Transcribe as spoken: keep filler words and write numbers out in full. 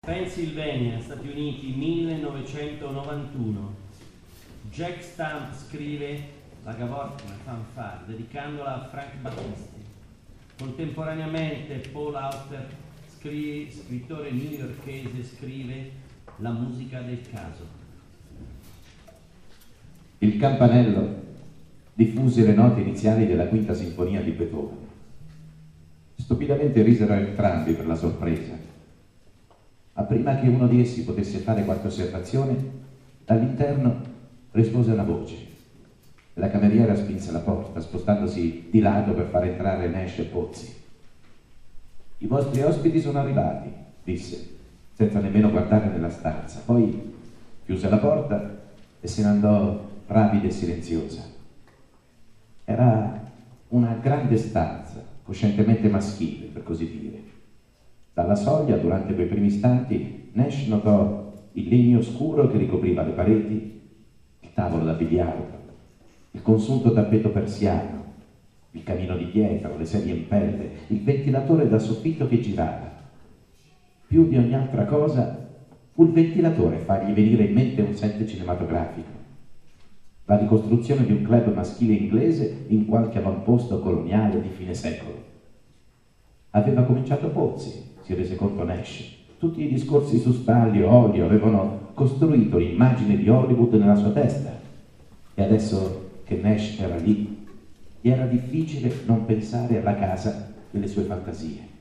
Pennsylvania, Stati Uniti, millenovecentonovantuno. Jack Stump scrive La Gavotte, una fanfare, dedicandola a Frank Battisti. Contemporaneamente Paul Auster, scri- scrittore newyorkese, scrive La musica del caso. Il campanello diffuse le note iniziali della quinta sinfonia di Beethoven. Stupidamente risero entrambi per la sorpresa. Ma prima che uno di essi potesse fare qualche osservazione, dall'interno rispose una voce. La cameriera spinse la porta, spostandosi di lato per far entrare Nash e Pozzi. «I vostri ospiti sono arrivati», disse, senza nemmeno guardare nella stanza. Poi chiuse la porta e se ne andò rapida e silenziosa. Era una grande stanza, coscientemente maschile, per così dire. Dalla soglia, durante quei primi istanti, Nash notò il legno scuro che ricopriva le pareti, il tavolo da biliardo, il consunto tappeto persiano, il camino di pietra, le sedie in pelle, il ventilatore da soffitto che girava. Più di ogni altra cosa fu il ventilatore a fargli venire in mente un set cinematografico. La ricostruzione di un club maschile inglese in qualche avamposto coloniale di fine secolo. Aveva cominciato Pozzi, si rese conto Nash. Tutti i discorsi su Stanley o Olio avevano costruito l'immagine di Hollywood nella sua testa. E adesso che Nash era lì, gli era difficile non pensare alla casa delle sue fantasie.